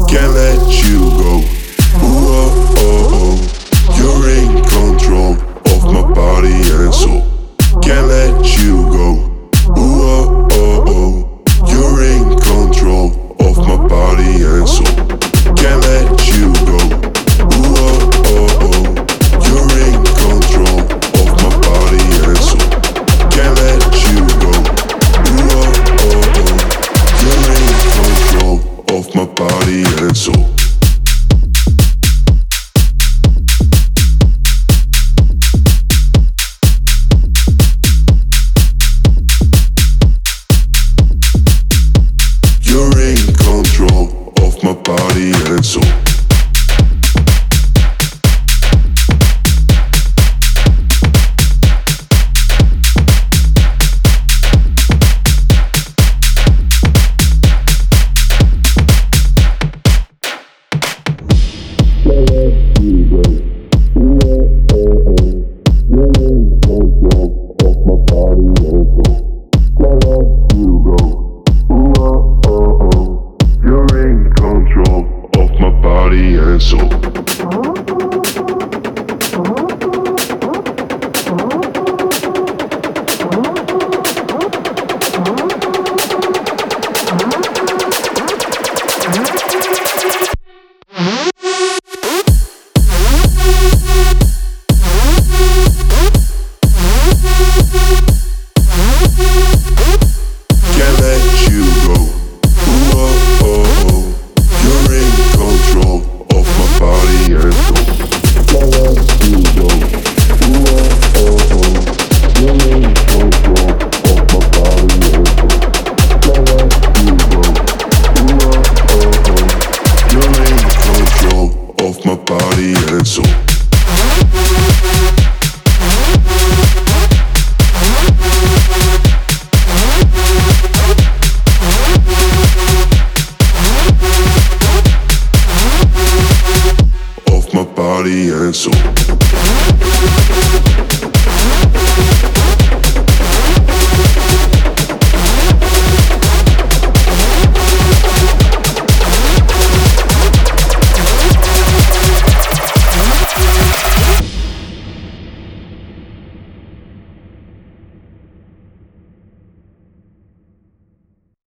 Can't let you go. Ooh, oh, oh, oh. You're in control of my body and soul. Can't let you go. Ooh, oh, oh, oh. You're in control of my body and soul. Can't let you go. Ooh, oh, oh, oh. You're in control of my body and soul. Can't let you go. Ooh, oh, oh, oh. You're in control of my body and soul. You're in control of my body and soul. And soul. Can't let you go. Ooh, oh, oh, oh. You're in control of my body and soul. Can't let you go. Ooh, oh, oh, oh. You're in control of my body and soul. Can't let you go. Ooh, oh, oh, oh. You're in control of my body and soul.